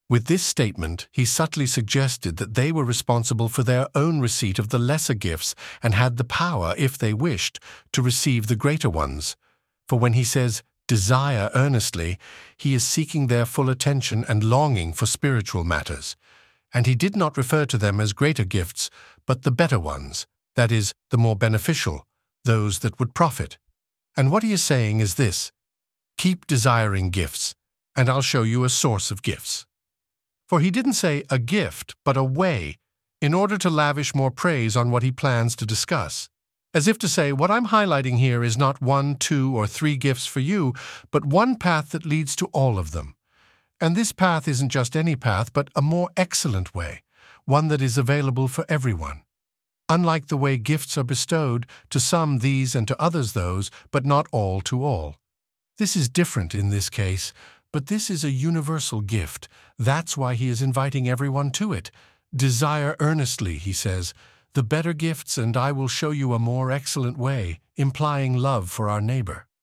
With this statement, he subtly suggested that they were responsible for their own receipt of the lesser gifts and had the power, if they wished, to receive the greater ones. For when he says, desire earnestly, he is seeking their full attention and longing for spiritual matters. And he did not refer to them as greater gifts, but the better ones, that is, the more beneficial, those that would profit. And what he is saying is this: keep desiring gifts, and I'll show you a source of gifts. For he didn't say a gift, but a way, in order to lavish more praise on what he plans to discuss. As if to say, what I'm highlighting here is not 1, 2, or 3 gifts for you, but one path that leads to all of them. And this path isn't just any path, but a more excellent way, one that is available for everyone. Unlike the way gifts are bestowed, to some these and to others those, but not all to all. This is different in this case, but this is a universal gift. That's why he is inviting everyone to it. Desire earnestly, he says, the better gifts, and I will show you a more excellent way, implying love for our neighbor.